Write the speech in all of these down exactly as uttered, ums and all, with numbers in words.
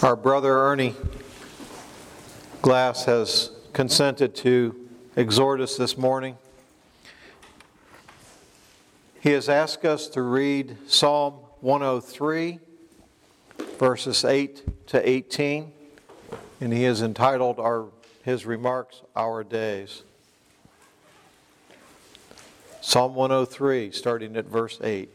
Our brother Ernie Glass has consented to exhort us this morning. He has asked us to read Psalm one oh three, verses eight to eighteen, and he has entitled our his remarks, Our Days. Psalm one oh three, starting at verse eight.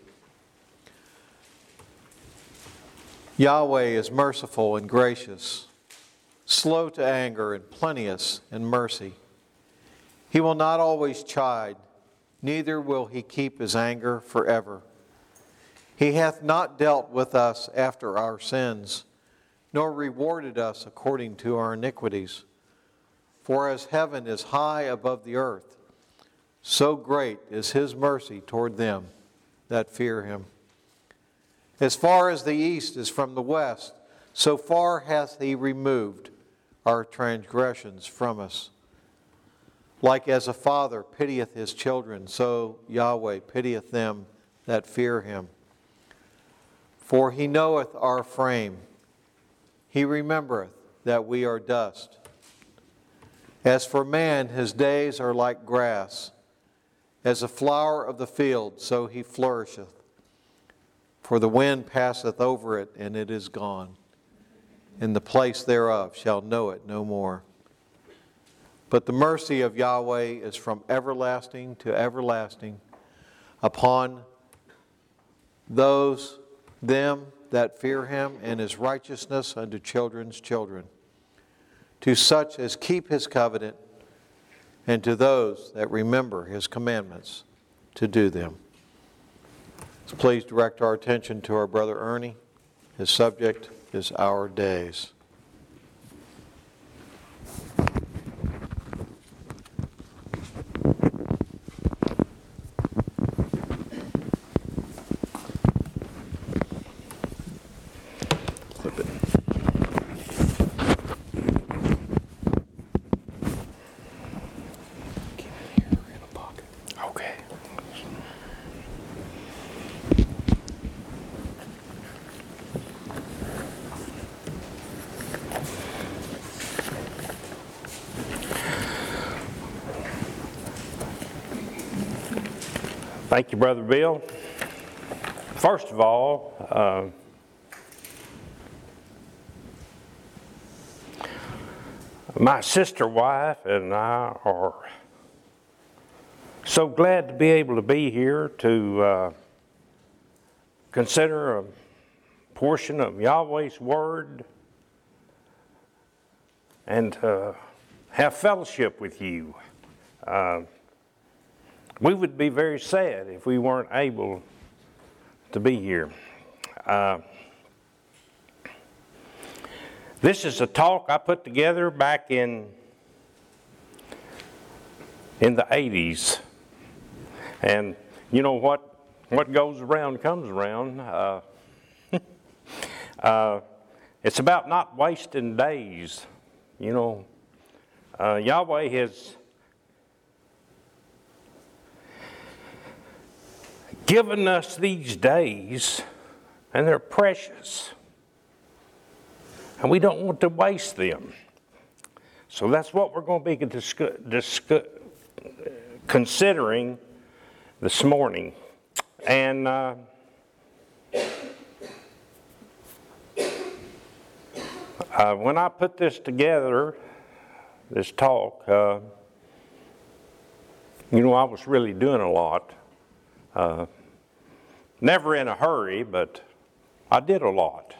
Yahweh is merciful and gracious, slow to anger and plenteous in mercy. He will not always chide, neither will he keep his anger forever. He hath not dealt with us after our sins, nor rewarded us according to our iniquities. For as heaven is high above the earth, so great is his mercy toward them that fear him. As far as the east is from the west, so far hath he removed our transgressions from us. Like as a father pitieth his children, so Yahweh pitieth them that fear him. For he knoweth our frame. He remembereth that we are dust. As for man, his days are like grass. As a flower of the field, so he flourisheth. For the wind passeth over it, and it is gone, and the place thereof shall know it no more. But the mercy of Yahweh is from everlasting to everlasting upon those, them that fear him, and his righteousness unto children's children, to such as keep his covenant, and to those that remember his commandments to do them. So please direct our attention to our brother Ernie. His subject is Our Days. Flip it. Keep it here in a pocket. Okay. Thank you, Brother Bill. First of all, uh, my sister wife and I are so glad to be able to be here to uh, consider a portion of Yahweh's Word and uh, have fellowship with you. Uh, We would be very sad if we weren't able to be here. Uh, this is a talk I put together back in in the eighties, and you know what? What goes around comes around. Uh, uh, it's about not wasting days. You know, uh, Yahweh has given us these days, and they're precious, and we don't want to waste them. So that's what we're going to be discuss, discuss, considering this morning. And uh, uh, when I put this together, this talk, uh, you know, I was really doing a lot. Uh, Never in a hurry, but I did a lot.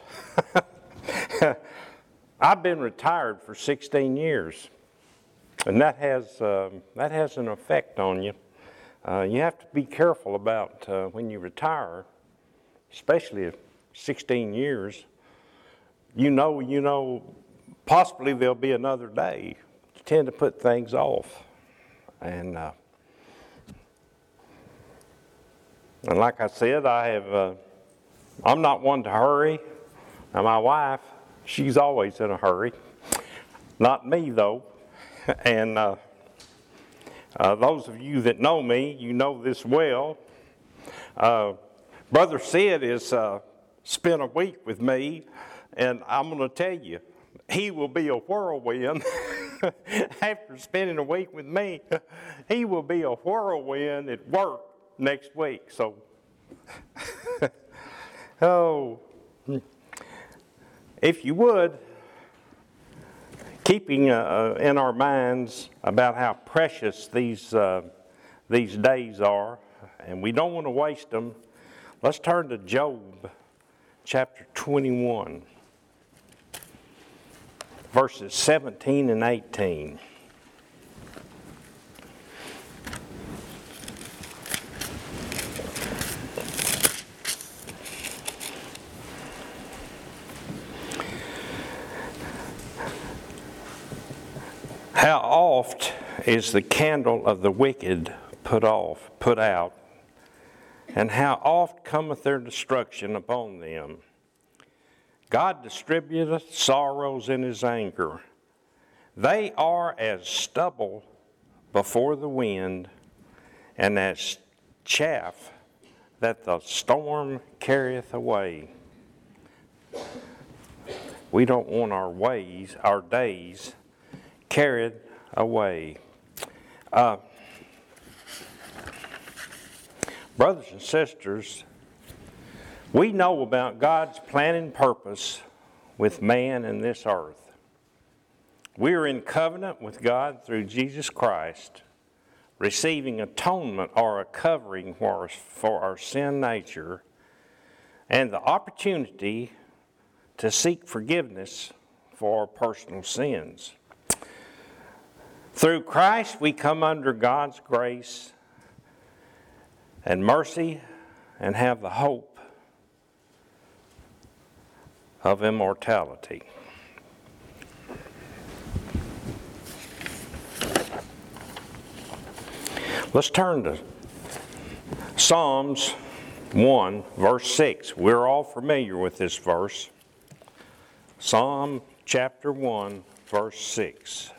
I've been retired for sixteen years, and that has uh, that has an effect on you. Uh, you have to be careful about uh, when you retire, especially if sixteen years. You know, you know, possibly there'll be another day. You tend to put things off, and. Uh, And like I said, I have, uh, I'm not one to hurry. Now my wife, she's always in a hurry. Not me though. And uh, uh, those of you that know me, you know this well. Uh, Brother Sid has uh, spent a week with me And I'm going to tell you, he will be a whirlwind. After spending a week with me, he will be a whirlwind at work next week. So, oh, if you would, keeping uh, in our minds about how precious these uh, these days are, and we don't want to waste them, let's turn to Job chapter twenty-one, verses seventeen and eighteen. How oft is the candle of the wicked put off, put out, and how oft cometh their destruction upon them? God distributeth sorrows in his anger. They are as stubble before the wind, and as chaff that the storm carrieth away. We don't want our ways, our days, carried away. Uh, brothers and sisters, we know about God's plan and purpose with man and this earth. We are in covenant with God through Jesus Christ, receiving atonement or a covering for our, for our sin nature, and the opportunity to seek forgiveness for our personal sins. Through Christ, we come under God's grace and mercy and have the hope of immortality. Let's turn to Psalms one, verse six. We're all familiar with this verse. Psalm chapter one, verse six.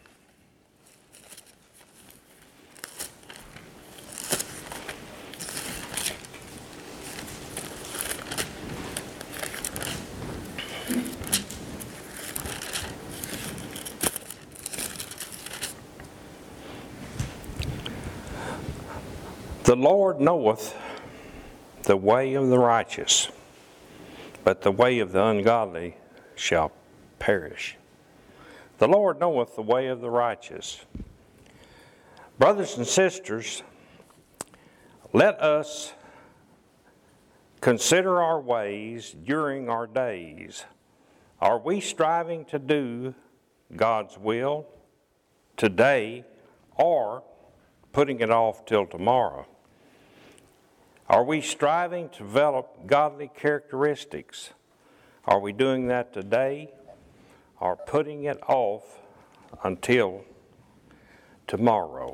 The Lord knoweth the way of the righteous, but the way of the ungodly shall perish. The Lord knoweth the way of the righteous. Brothers and sisters, let us consider our ways during our days. Are we striving to do God's will today, or putting it off till tomorrow? Are we striving to develop godly characteristics? Are we doing that today, or putting it off until tomorrow?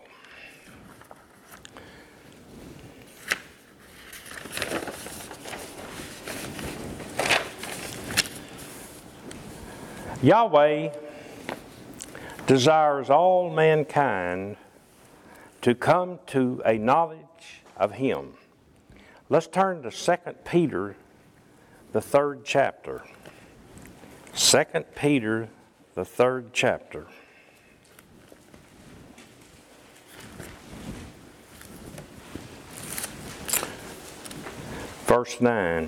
Yahweh desires all mankind to come to a knowledge of Him. Let's turn to Second Peter, the third chapter. Second Peter, the third chapter. Verse nine.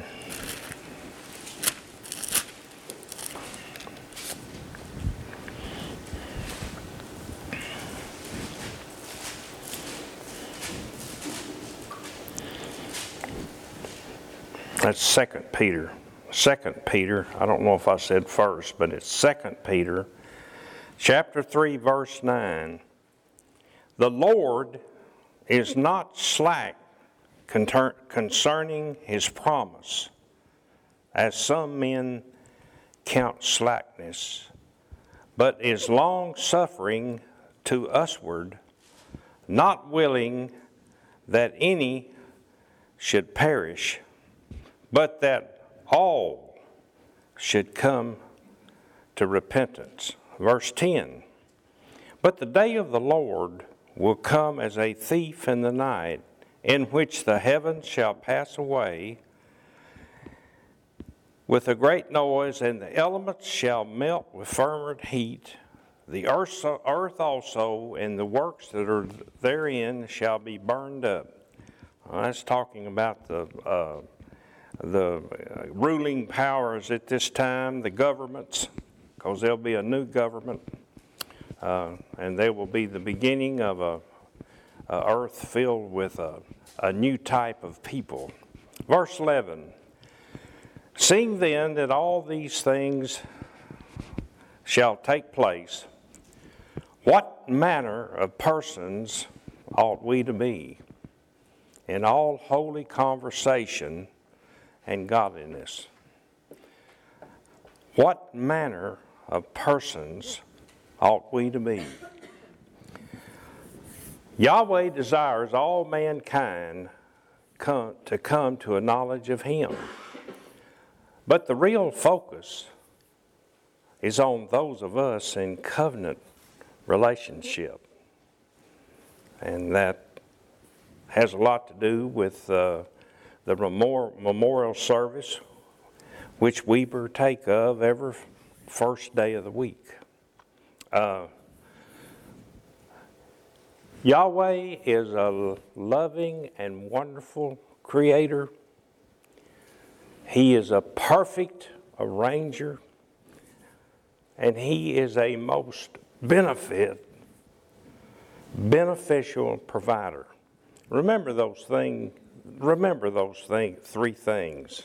That's Second Peter. Second Peter, I don't know if I said first, but it's Second Peter, chapter three, verse nine. The Lord is not slack concerning His promise, as some men count slackness, but is long-suffering to usward, not willing that any should perish, but that all should come to repentance. Verse ten, but the day of the Lord will come as a thief in the night, in which the heavens shall pass away, with a great noise, and the elements shall melt with fervent heat. The earth earth also and the works that are therein shall be burned up. Well, that's talking about the uh, the ruling powers at this time, the governments, because there'll be a new government, uh, and there will be the beginning of a, a earth filled with a, a new type of people. Verse eleven, seeing then that all these things shall take place, what manner of persons ought we to be in all holy conversation and godliness? What manner of persons ought we to be? Yahweh desires all mankind come, to come to a knowledge of Him. But the real focus is on those of us in covenant relationship. And that has a lot to do with uh, the memorial service, which we partake of every first day of the week. Uh, Yahweh is a loving and wonderful creator. He is a perfect arranger, and He is a most benefit, beneficial provider. Remember those things. Remember those thing, three things.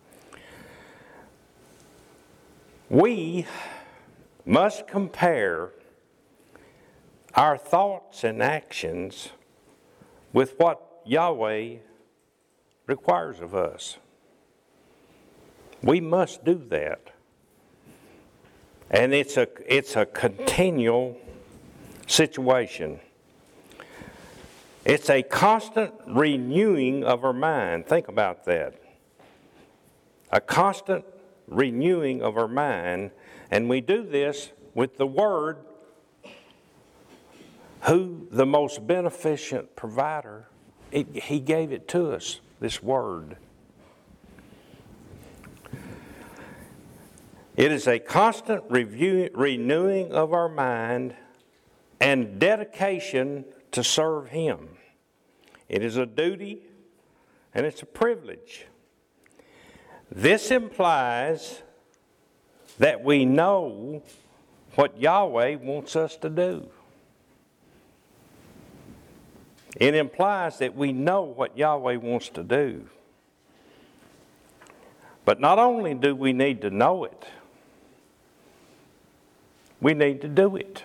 We must compare our thoughts and actions with what Yahweh requires of us. We must do that. And it's a, it's a continual situation. It's a constant renewing of our mind. Think about that. A constant renewing of our mind. And we do this with the Word, who the most beneficent provider, it, He gave it to us, this Word. It is a constant review, renewing of our mind and dedication to serve Him. It is a duty and it's a privilege. This implies that we know what Yahweh wants us to do. It implies that we know what Yahweh wants to do. But not only do we need to know it, we need to do it.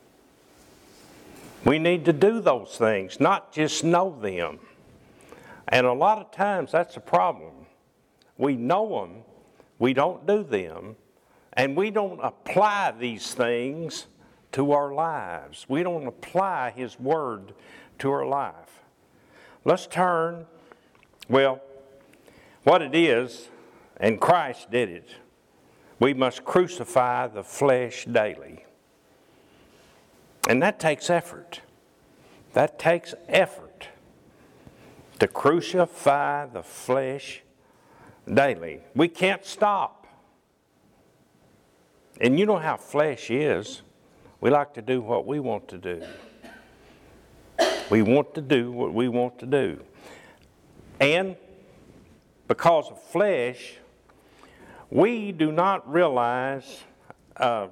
We need to do those things, not just know them. And a lot of times that's a problem. We know them, we don't do them, and we don't apply these things to our lives. We don't apply His Word to our life. Let's turn, well, what it is, and Christ did it. We must crucify the flesh daily. And that takes effort. That takes effort to crucify the flesh daily. We can't stop. And you know how flesh is. We like to do what we want to do. We want to do what we want to do. And because of flesh, we do not realize uh,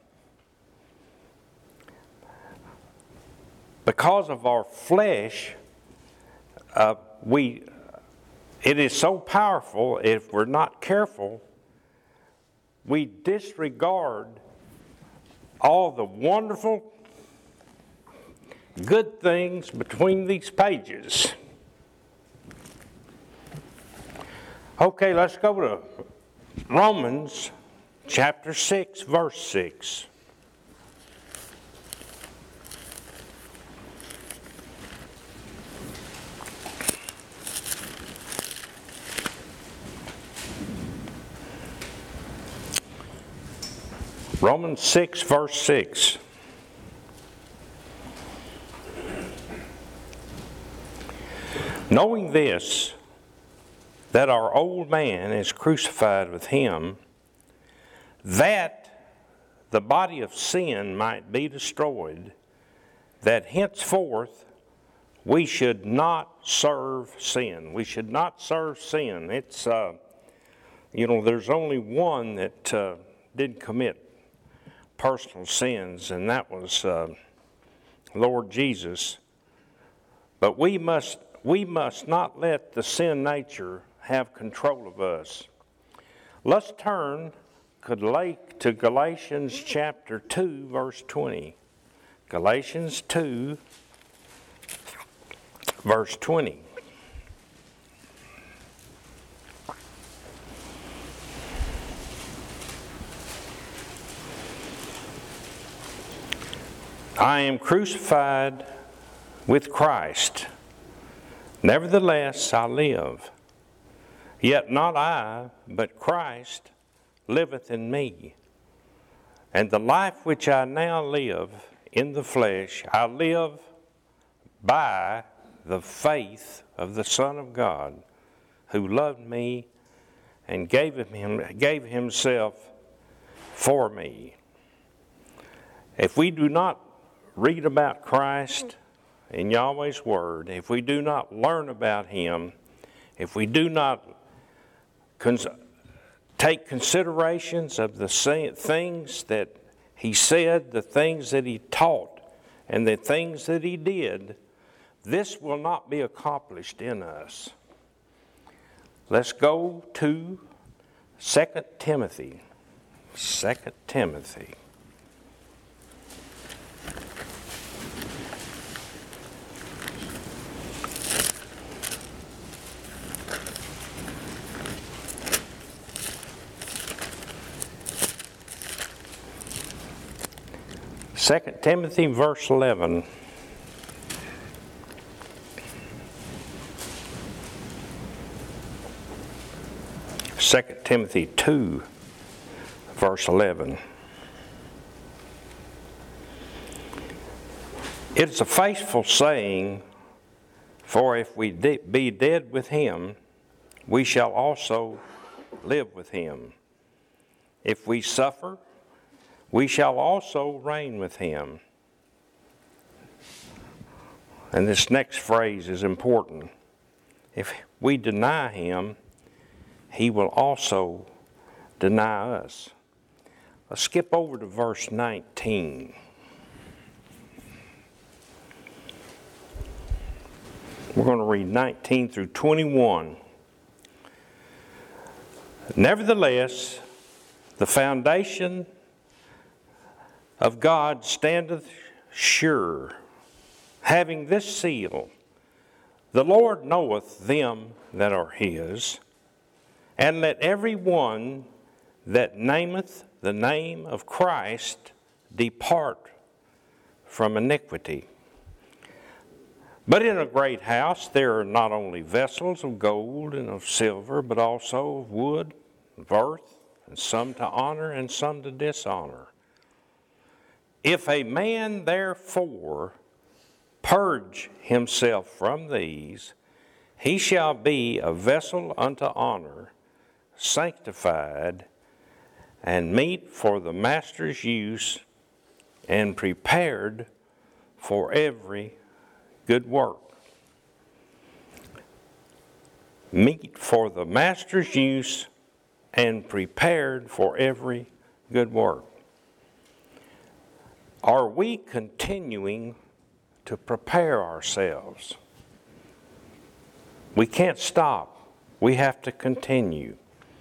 because of our flesh, uh, we it is so powerful. If we're not careful, we disregard all the wonderful, good things between these pages. Okay, let's go to Romans chapter six, verse six. Romans six, verse six. Knowing this, that our old man is crucified with him, that the body of sin might be destroyed, that henceforth we should not serve sin. We should not serve sin. It's, uh, you know, there's only one that uh, did commit personal sins, and that was uh, Lord Jesus. But we must, we must not let the sin nature have control of us. Let's turn to Galatians chapter two, verse twenty. Galatians two, verse twenty. I am crucified with Christ. Nevertheless, I live. Yet not I, but Christ liveth in me. And the life which I now live in the flesh, I live by the faith of the Son of God, who loved me and gave him, gave himself for me. If we do not read about Christ in Yahweh's Word, if we do not learn about Him, if we do not cons- take considerations of the things that He said, the things that He taught, and the things that He did, this will not be accomplished in us. Let's go to Second Timothy. Second Timothy. Second Timothy, verse eleven. Second Timothy two, verse eleven. It is a faithful saying, for if we de- be dead with him, we shall also live with him. If we suffer, we shall also reign with him. And this next phrase is important. If we deny him, he will also deny us. Let's skip over to verse nineteen. We're going to read nineteen through twenty-one. Nevertheless, the foundation of God standeth sure, having this seal, the Lord knoweth them that are his, and let every one that nameth the name of Christ depart from iniquity. But in a great house there are not only vessels of gold and of silver, but also of wood, of earth, and some to honor and some to dishonor. If a man therefore purge himself from these, he shall be a vessel unto honor, sanctified, and meet for the master's use, and prepared for every good work. Meet for the master's use, and prepared for every good work. Are we continuing to prepare ourselves? We can't stop. We have to continue.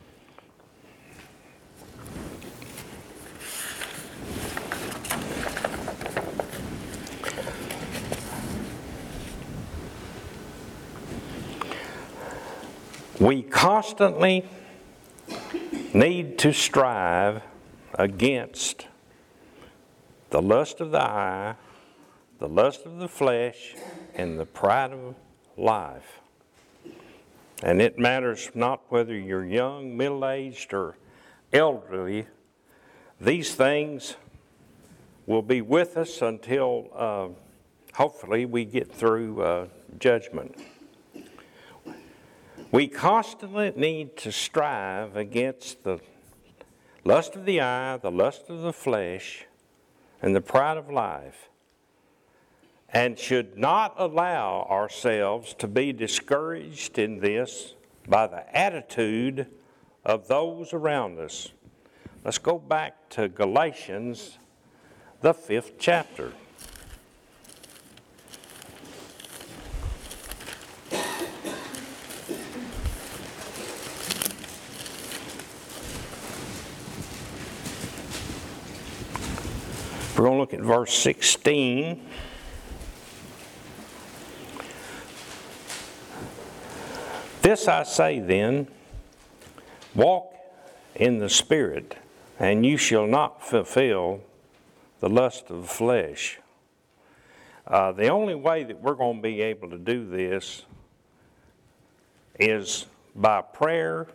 We constantly need to strive against the lust of the eye, the lust of the flesh, and the pride of life. And it matters not whether you're young, middle-aged, or elderly. These things will be with us until uh, hopefully we get through uh, judgment. We constantly need to strive against the lust of the eye, the lust of the flesh, and the pride of life, and should not allow ourselves to be discouraged in this by the attitude of those around us. Let's go back to Galatians, the fifth chapter. We're going to look at verse sixteen. This I say then, walk in the Spirit, and you shall not fulfill the lust of the flesh. Uh, the only way that we're going to be able to do this is by prayer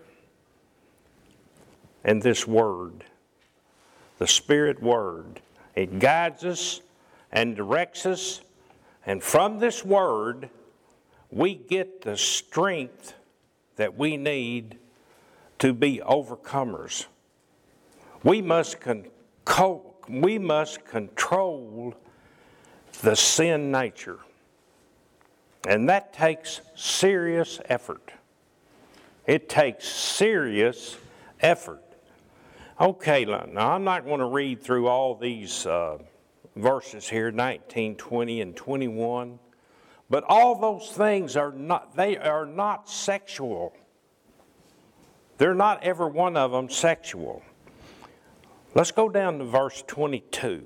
and this Word, the Spirit Word. It guides us and directs us, and from this Word, we get the strength that we need to be overcomers. We must con- co- we must control the sin nature, and that takes serious effort. It takes serious effort. Okay, now I'm not going to read through all these uh, verses here, nineteen, twenty, and twenty-one. But all those things are not, they are not sexual. They're not every one of them sexual. Let's go down to verse twenty-two.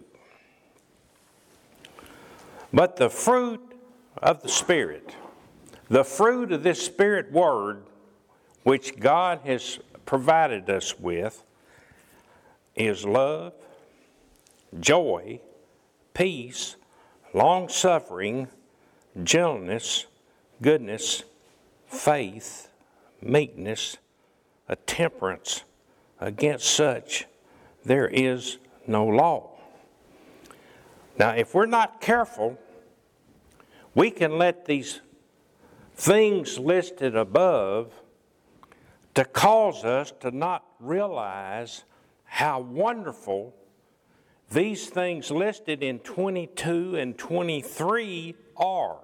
But the fruit of the Spirit, the fruit of this Spirit Word, which God has provided us with, is love, joy, peace, long-suffering, gentleness, goodness, faith, meekness, a temperance. Against such there is no law. Now, if we're not careful, we can let these things listed above to cause us to not realize how wonderful these things listed in twenty-two and twenty-three are.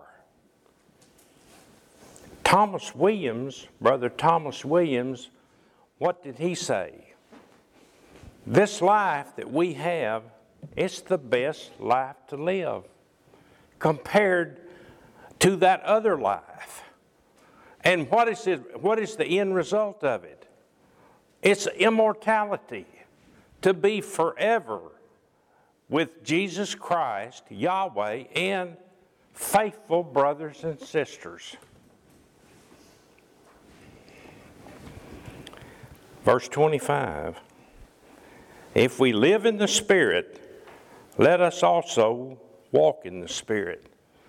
Thomas Williams, Brother Thomas Williams, what did he say? This life that we have, it's the best life to live compared to that other life. And what is it, what is the end result of it? It's immortality, to be forever with Jesus Christ, Yahweh, and faithful brothers and sisters. Verse twenty-five, if we live in the Spirit, let us also walk in the Spirit.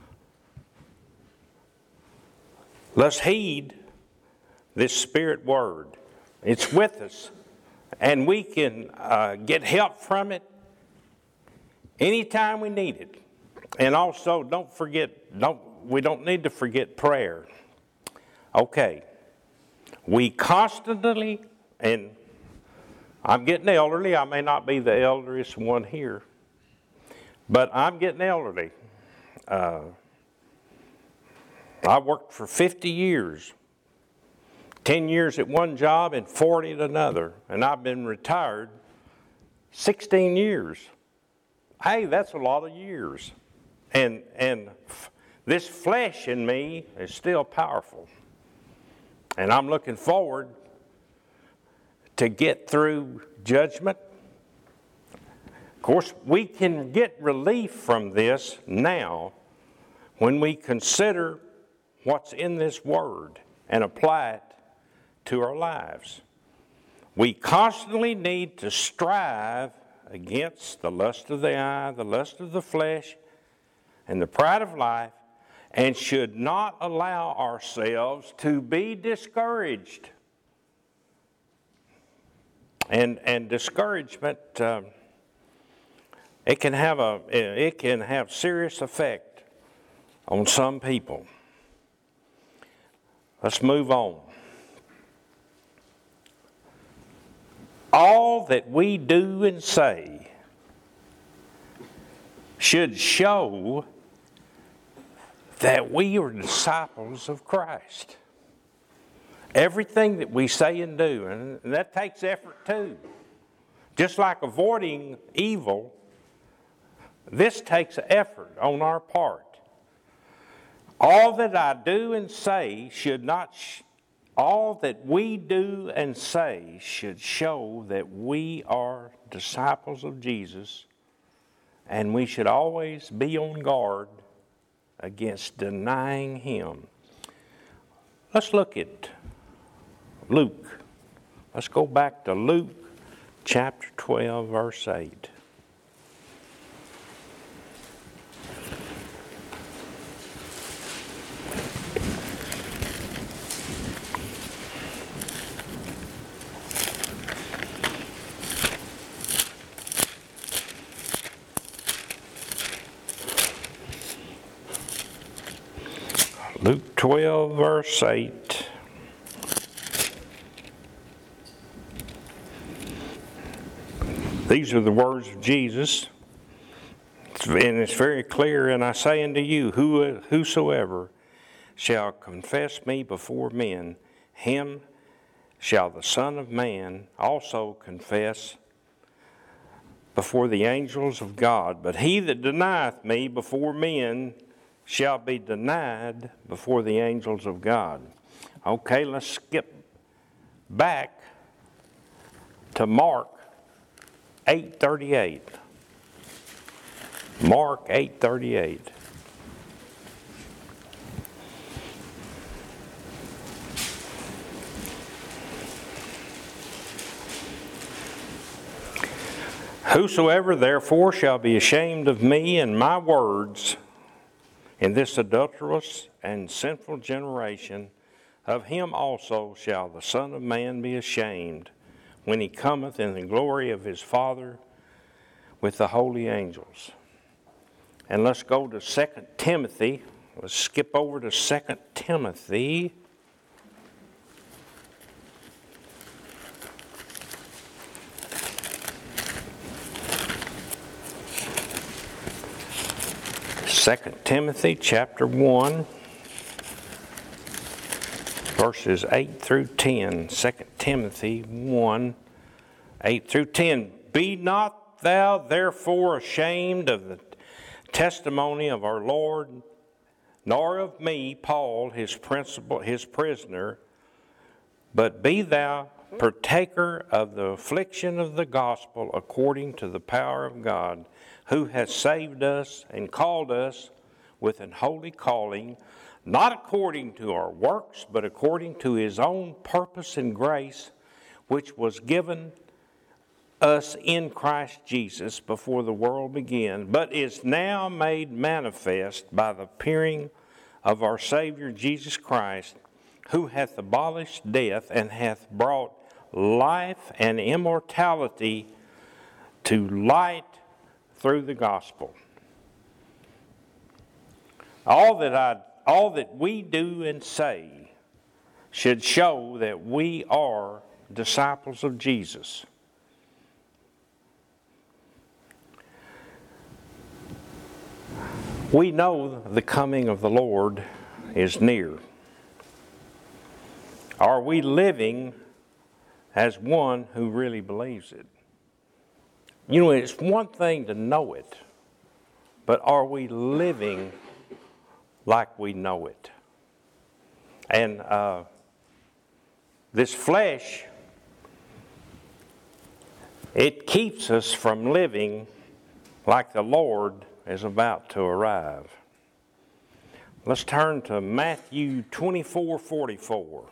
Let's heed this Spirit Word. It's with us, and we can uh, get help from it anytime we need it. And also, don't forget, don't we don't need to forget prayer. Okay, we constantly, and I'm getting elderly. I may not be the elderliest one here, but I'm getting elderly. Uh, I worked for fifty years, ten years at one job and forty at another, and I've been retired sixteen years. Hey, that's a lot of years. And, and f- this flesh in me is still powerful. And I'm looking forward to get through judgment. Of course, we can get relief from this now when we consider what's in this Word and apply it to our lives. We constantly need to strive against the lust of the eye, the lust of the flesh, and the pride of life, and should not allow ourselves to be discouraged. And and discouragement, um, it can have a it can have serious effect on some people. Let's move on. all that we do and say should show that we are disciples of Christ. Everything that we say and do, and that takes effort too. Just like avoiding evil, this takes effort on our part. All that I do and say should not, sh- all that we do and say should show that we are disciples of Jesus, and we should always be on guard against denying Him. Let's look at Luke. Let's go back to Luke chapter twelve, verse eight. Luke twelve, verse eight. These are the words of Jesus, and it's very clear. And I say unto you, who, whosoever shall confess me before men, him shall the Son of Man also confess before the angels of God. But he that denieth me before men shall be denied before the angels of God. Okay, let's skip back to Mark eight thirty-eight. Mark eight thirty-eight. Whosoever therefore shall be ashamed of me and my words in this adulterous and sinful generation, of him also shall the Son of Man be ashamed when he cometh in the glory of his Father with the holy angels. And let's go to Second Timothy. Let's skip over to Second Timothy. Second Timothy chapter one, verses eight through ten. Second Timothy one, eight through ten. Be not thou therefore ashamed of the testimony of our Lord, nor of me, Paul, his principal, his prisoner, but be thou partaker of the affliction of the gospel according to the power of God, who has saved us and called us with an holy calling, not according to our works, but according to his own purpose and grace, which was given us in Christ Jesus before the world began, but is now made manifest by the appearing of our Savior Jesus Christ, who hath abolished death and hath brought life and immortality to light through the gospel. All that I, all that we do and say should show that we are disciples of Jesus. We know the coming of the Lord is near. Are we living as one who really believes it? You know, it's one thing to know it, but are we living like we know it? And uh, this flesh, it keeps us from living like the Lord is about to arrive. Let's turn to Matthew twenty-four forty-four.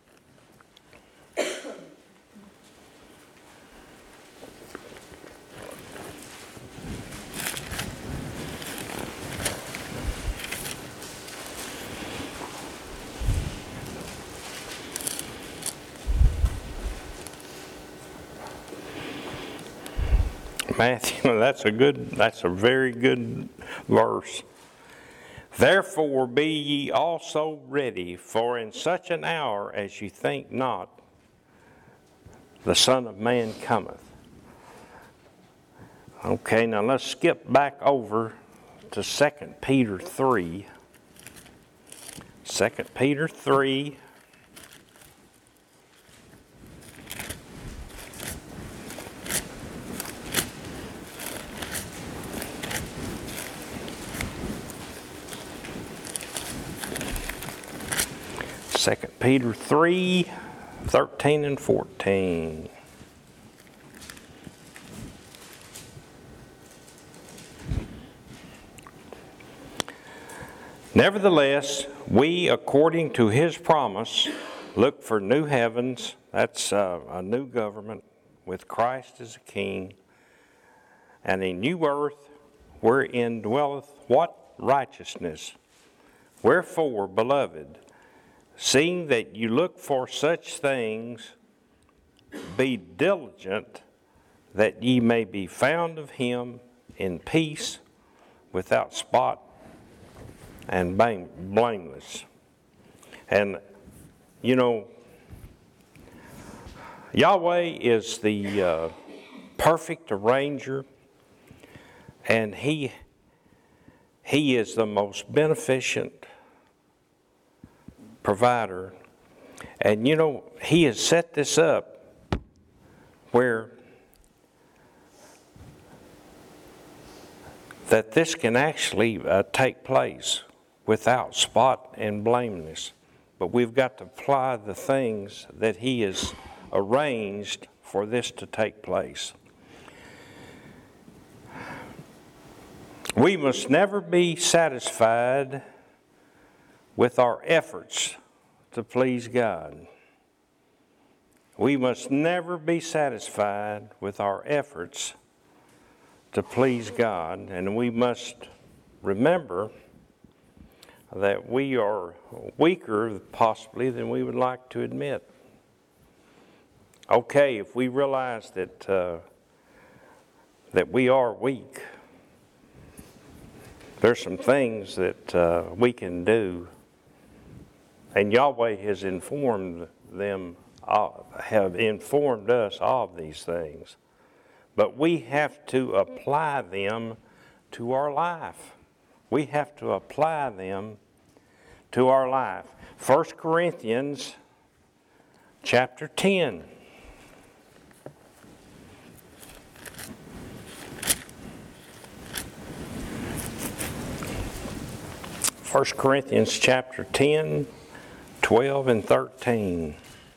Matthew, that's a good, that's a very good verse. Therefore be ye also ready, for in such an hour as you think not, the Son of Man cometh. Okay, now let's skip back over to Second Peter three. Second Peter three. Second Peter three, thirteen and fourteen. Nevertheless, we, according to his promise, look for new heavens, that's uh, a new government with Christ as a king, and a new earth wherein dwelleth what? Righteousness. Wherefore, beloved, seeing that you look for such things, be diligent that ye may be found of him in peace, without spot, and blameless. And, you know, Yahweh is the uh, perfect arranger, and he, he is the most beneficent provider. And, you know, he has set this up where that this can actually uh, take place without spot and blameless. But we've got to apply the things that he has arranged for this to take place. We must never be satisfied with our efforts to please God. We must never be satisfied with our efforts to please God, and we must remember that we are weaker, possibly, than we would like to admit. Okay, if we realize that uh, that we are weak, there's some things that uh, we can do, and Yahweh has informed them, of, have informed us of these things. But we have to apply them to our life. We have to apply them to our life. First Corinthians chapter ten. First Corinthians chapter ten, twelve and thirteen.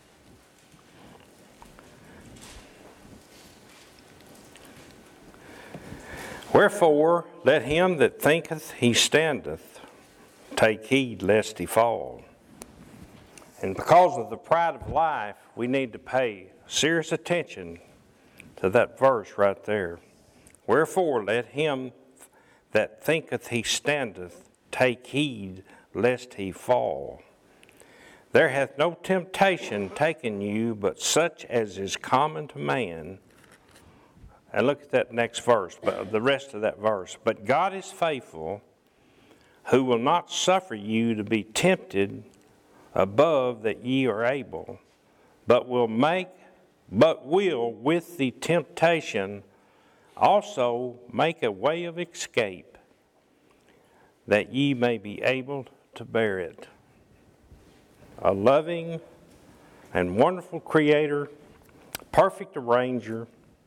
Wherefore, let him that thinketh he standeth take heed lest he fall. And because of the pride of life, we need to pay serious attention to that verse right there. Wherefore, let him that thinketh he standeth take heed lest he fall. There hath no temptation taken you but such as is common to man. And look at that next verse, but the rest of that verse. But God is faithful, who will not suffer you to be tempted above that ye are able, but will make, but will with the temptation also make a way of escape, that ye may be able to bear it. A loving and wonderful Creator, perfect arranger,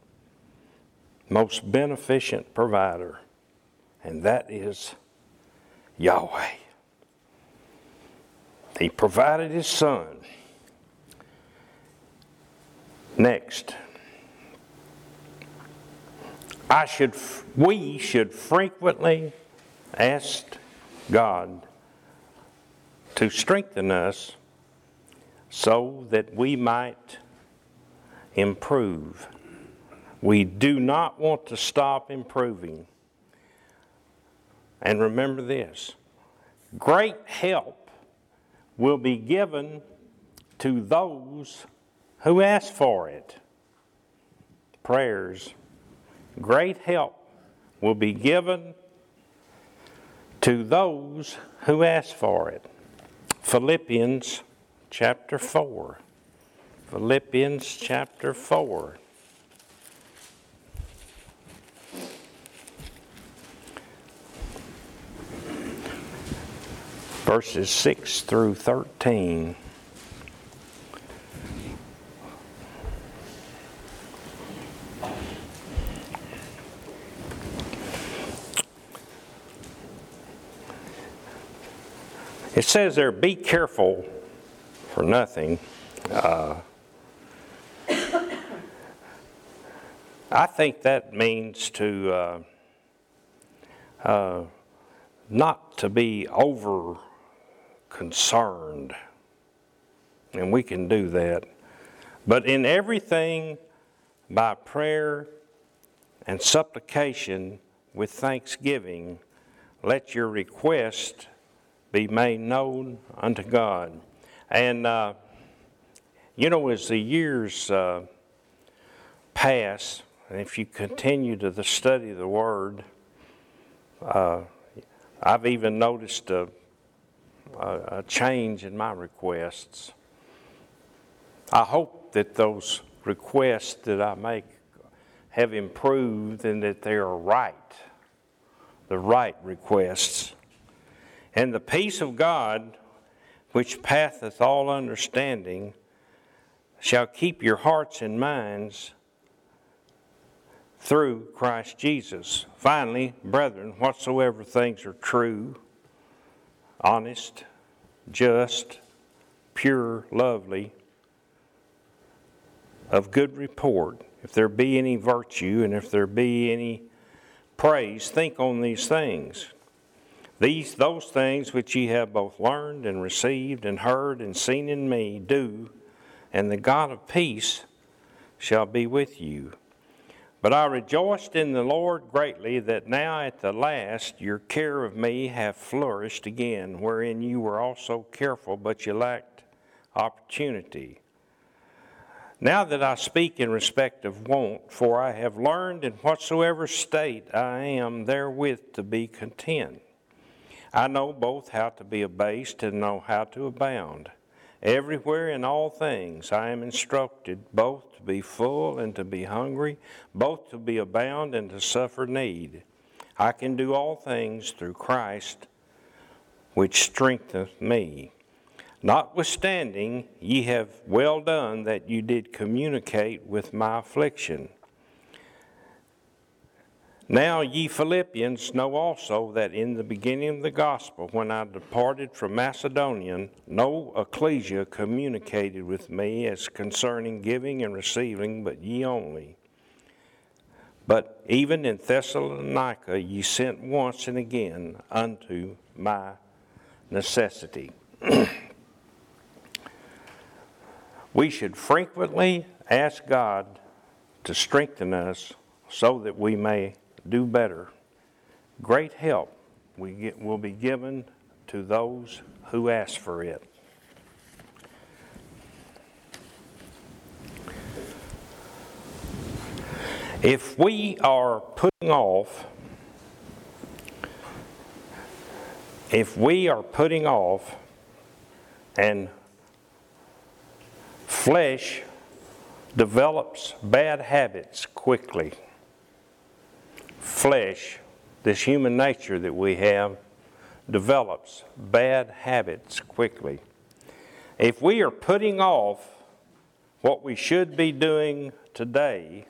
most beneficent provider, and that is Yahweh. He provided his Son. Next, I should, we should frequently ask God to strengthen us so that we might improve. We do not want to stop improving. And remember this, great help will be given to those who ask for it. Prayers, great help will be given to those who ask for it. Philippians chapter four. Philippians chapter four. Verses six through thirteen. It says there, be careful for nothing. Uh, I think that means to uh, uh, not to be over concerned. And we can do that. But in everything, by prayer and supplication with thanksgiving, let your request be made known unto God. And, uh, you know, as the years uh, pass, and if you continue to the study of the Word, uh, I've even noticed a, a, a change in my requests. I hope that those requests that I make have improved and that they are right, the right requests. And the peace of God, which passeth all understanding, shall keep your hearts and minds through Christ Jesus. Finally, brethren, whatsoever things are true, honest, just, pure, lovely, of good report, if there be any virtue and if there be any praise, think on these things. These, those things which ye have both learned and received and heard and seen in me, do, and the God of peace shall be with you. But I rejoiced in the Lord greatly that now at the last your care of me hath flourished again, wherein you were also careful, but you lacked opportunity. Now that I speak in respect of want, for I have learned in whatsoever state I am therewith to be content. I know both how to be abased and know how to abound. Everywhere in all things I am instructed, both to be full and to be hungry, both to be abound and to suffer need. I can do all things through Christ, which strengtheneth me. Notwithstanding, ye have well done that you did communicate with my affliction. Now ye Philippians know also that in the beginning of the gospel, when I departed from Macedonia, no ecclesia communicated with me as concerning giving and receiving, but ye only. But even in Thessalonica ye sent once and again unto my necessity. We should frequently ask God to strengthen us so that we may do better. Great help we get, will be given to those who ask for it. If we are putting off, if we are putting off and flesh develops bad habits quickly. Flesh, this human nature that we have, develops bad habits quickly. If we are putting off what we should be doing today,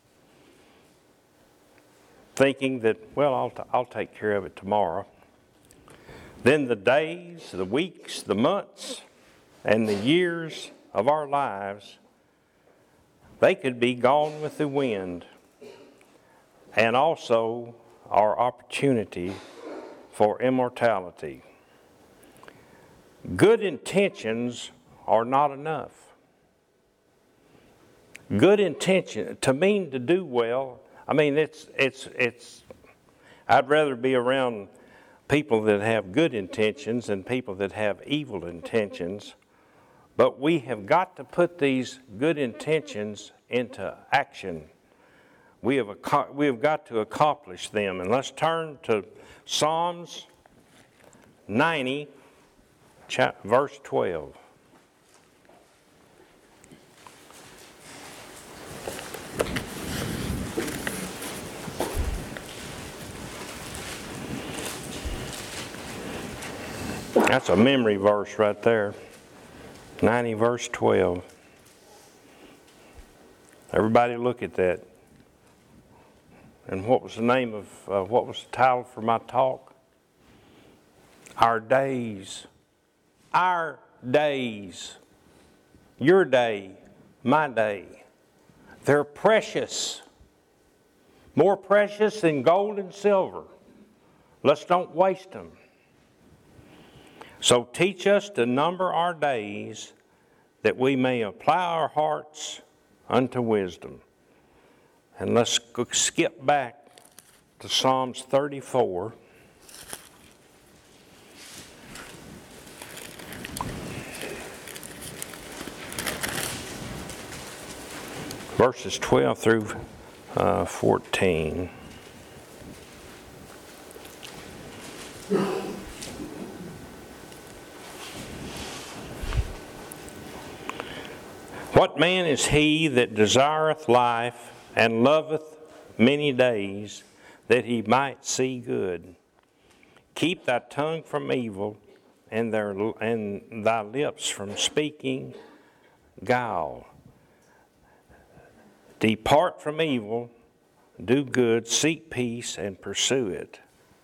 thinking that, well, I'll, t- I'll take care of it tomorrow, then the days, the weeks, the months, and the years of our lives, they could be gone with the wind. And also our opportunity for immortality. Good intentions are not enough. Good intention, to mean to do well, I mean, it's, it's, it's, I'd rather be around people that have good intentions than people that have evil intentions. But we have got to put these good intentions into action. We have, we have got to accomplish them. And let's turn to Psalms ninety, verse twelve. That's a memory verse right there. ninety verse twelve. Everybody look at that. And what was the name of, uh, what was the title for my talk? Our days. Our days. Your day. My day. They're precious. More precious than gold and silver. Let's don't waste them. So teach us to number our days that we may apply our hearts unto wisdom. And let's skip back to Psalms thirty-four. Verses twelve through uh, fourteen. What man is he that desireth life and loveth many days, that he might see good? Keep thy tongue from evil, and, their, and thy lips from speaking guile. Depart from evil, do good, seek peace, and pursue it.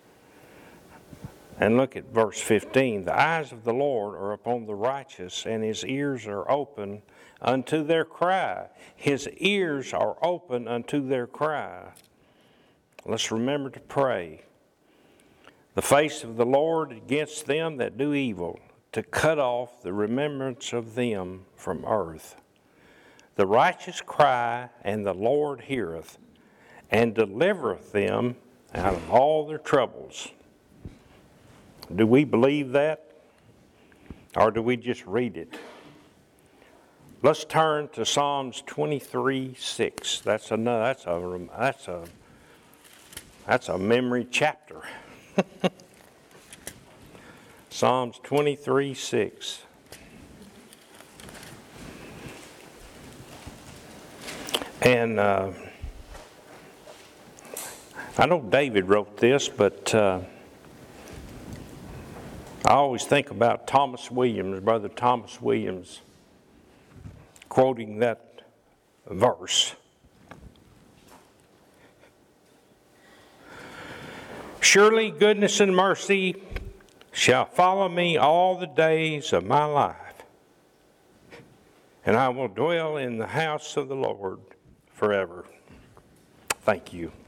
And look at verse fifteen. The eyes of the Lord are upon the righteous, and his ears are open unto their cry. His ears are open unto their cry. Let's remember to pray. The face of the Lord against them that do evil, to cut off the remembrance of them from earth. The righteous cry, and the Lord heareth, and delivereth them out of all their troubles. Do we believe that? Or do we just read it? Let's turn to Psalms twenty-three six. That's a that's a that's a that's a memory chapter. Psalms twenty-three six. And uh, I know David wrote this, but uh, I always think about Thomas Williams, Brother Thomas Williams, quoting that verse. Surely goodness and mercy shall follow me all the days of my life, and I will dwell in the house of the Lord forever. Thank you.